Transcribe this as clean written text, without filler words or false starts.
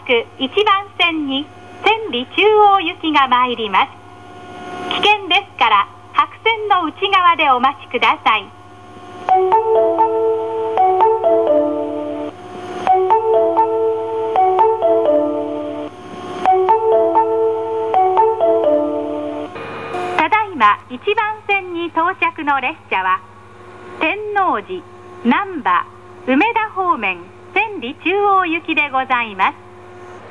く1番線に千里中央行きが参ります。危険ですから白線の内側でお待ちください。ただいま1番線に到着の列車は天王寺、難波、梅田方面千里中央行きでございます。